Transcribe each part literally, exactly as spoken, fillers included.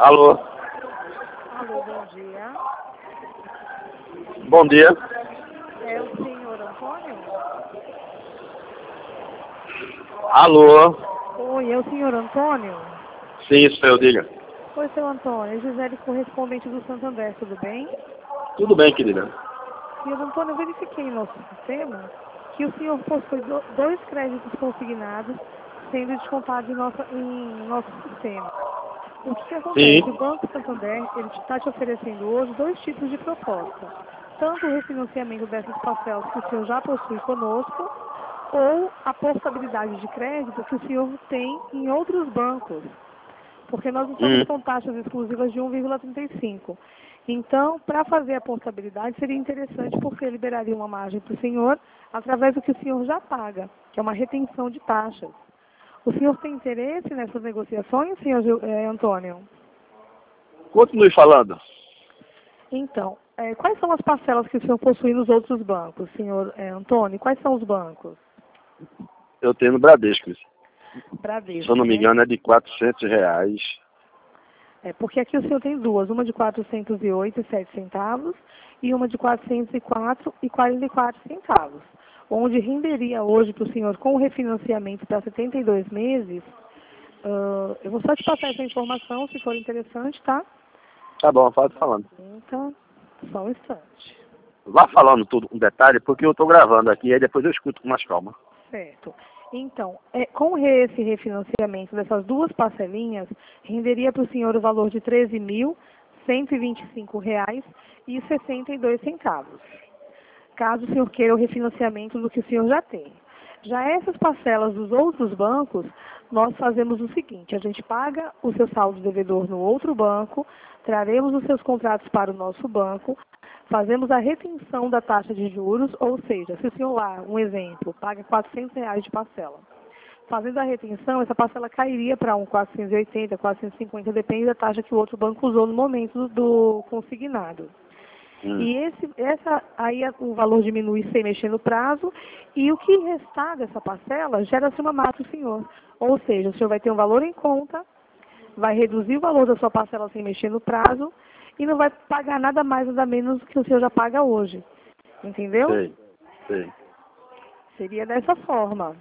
Alô? Alô, bom dia. Bom dia. É o senhor Antônio? Alô? Oi, é o senhor Antônio? Sim, isso eu diga. Oi, seu Antônio. É Gisele, correspondente do Santander, tudo bem? Tudo bem, querida. Senhor Antônio, eu verifiquei no nosso sistema que o senhor possui do- dois créditos consignados sendo descontados em, nossa, em nosso sistema. O que, que acontece? O Sim. Banco Santander ele está te oferecendo hoje dois tipos de proposta. Tanto o refinanciamento dessas parcelas que o senhor já possui conosco, ou a portabilidade de crédito que o senhor tem em outros bancos. Porque nós estamos Hum. com taxas exclusivas de um vírgula trinta e cinco. Então, para fazer a portabilidade, seria interessante porque liberaria uma margem para o senhor através do que o senhor já paga, que é uma retenção de taxas. O senhor tem interesse nessas negociações, senhor Gil- eh, Antônio? Continue falando. Então, eh, quais são as parcelas que o senhor possui nos outros bancos, senhor eh, Antônio? Quais são os bancos? Eu tenho no Bradesco. Se Bradesco, eu não me né? engano, é de quatrocentos reais. É, porque aqui o senhor tem duas, uma de quatrocentos e oito e sete centavos e uma de quatrocentos e quatro e quarenta e quatro centavos, onde renderia hoje para o senhor com o refinanciamento para setenta e dois meses, ah, eu vou só te passar essa informação, se for interessante, tá? Tá bom, pode falando. Então, só um instante. Vá falando tudo com detalhe, porque eu tô gravando aqui, aí depois eu escuto com mais calma. Certo. Então, é, com esse refinanciamento dessas duas parcelinhas, renderia para o senhor o valor de treze mil cento e vinte e cinco reais e sessenta e dois centavos. Caso o senhor queira o refinanciamento do que o senhor já tem. Já essas parcelas dos outros bancos, nós fazemos o seguinte, a gente paga o seu saldo devedor no outro banco, traremos os seus contratos para o nosso banco, fazemos a retenção da taxa de juros, ou seja, se o senhor lá, um exemplo, paga quatrocentos reais de parcela. Fazendo a retenção, essa parcela cairia para um quatrocentos e oitenta, quatrocentos e cinquenta, depende da taxa que o outro banco usou no momento do consignado. Hum. E esse, essa, aí a- o valor diminui sem mexer no prazo, e o que restar dessa parcela gera-se uma mata para o senhor. Ou seja, o senhor vai ter um valor em conta, vai reduzir o valor da sua parcela sem mexer no prazo, e não vai pagar nada mais, nada menos do que o senhor já paga hoje. Entendeu? Sei, sei, Seria dessa forma.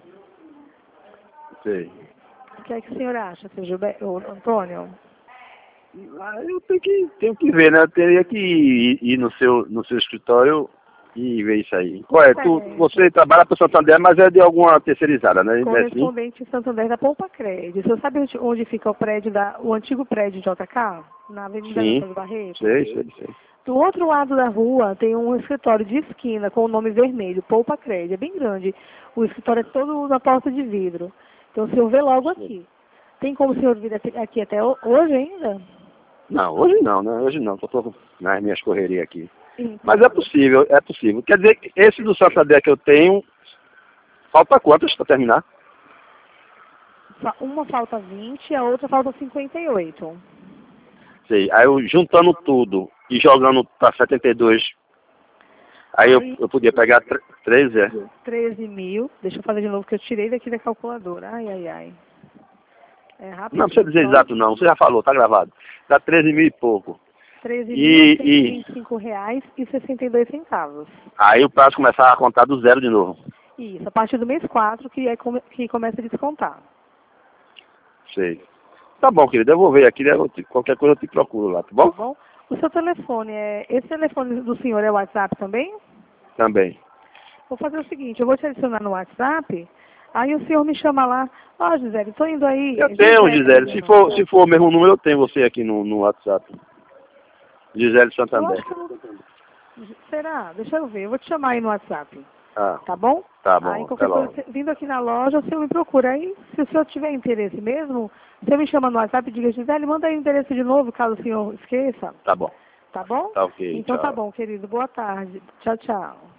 sei. O que é que o senhor acha, seu Gilberto, ô, Antônio? Ah, eu tenho que, tenho que ver, né? Eu teria que ir, ir no, seu, no seu escritório e ver isso aí. Qual é? Tu, Certo. você trabalha para o Santander, mas é de alguma terceirizada, né? Não é assim? Correspondente em Santander da Poupa Crédito. Você sabe onde, onde fica o prédio da, o antigo prédio de J K? Na Avenida Sim. Lucas Barreto? Sei, sei, sei. Do outro lado da rua tem um escritório de esquina com o nome vermelho, Poupa Crédito. É bem grande. O escritório é todo na porta de vidro. Então o senhor vê logo aqui. Tem como o senhor vir até- aqui até ho- hoje ainda? Não, hoje não, né? Hoje não, que eu tô nas minhas correrias aqui. Então, Mas é possível, é possível. Quer dizer, que esse do Santander que eu tenho, falta quantas para terminar? fa- uma falta vinte, a outra falta cinquenta e oito. Sei. Aí eu juntando tudo e jogando para setenta e dois, aí eu, Aí, eu podia pegar tre- treze, é? treze mil. Deixa eu fazer de novo que eu tirei daqui da calculadora. Ai, ai, ai. É rápido. Não precisa dizer exato não, você já falou, tá gravado. Dá treze mil e pouco. treze mil E, cento e e vinte e cinco reais e sessenta e dois centavos. aí o prazo começar a contar do zero de novo. Isso, a partir do mês quatro que, é, come- que começa a descontar. Sei. Tá bom, querido, eu vou ver aqui, né? Eu te- qualquer coisa eu te procuro lá, tá Tá bom? bom? O seu telefone é. Esse telefone do senhor é o WhatsApp também? Também. Vou fazer o seguinte, eu vou te adicionar no WhatsApp, aí o senhor me chama lá, ó, Gisele, estou indo aí. Eu tenho, Gisele. Gisele, Se for, se for o mesmo número, eu tenho você aqui no, no WhatsApp. Gisele eu Santander. acho que eu não. Será? Deixa eu ver, eu vou te chamar aí no WhatsApp. Ah, Tá bom? tá Aí bom. Até qualquer coisa, logo. você- vindo aqui na loja, o senhor me procura. Aí, se o senhor tiver interesse mesmo, você me chama no WhatsApp e diga, Gisele, manda aí o endereço de novo, caso o senhor esqueça. Tá bom. Tá bom? Tá ok. Então tá Tchau. bom, querido. Boa tarde. Tchau, tchau.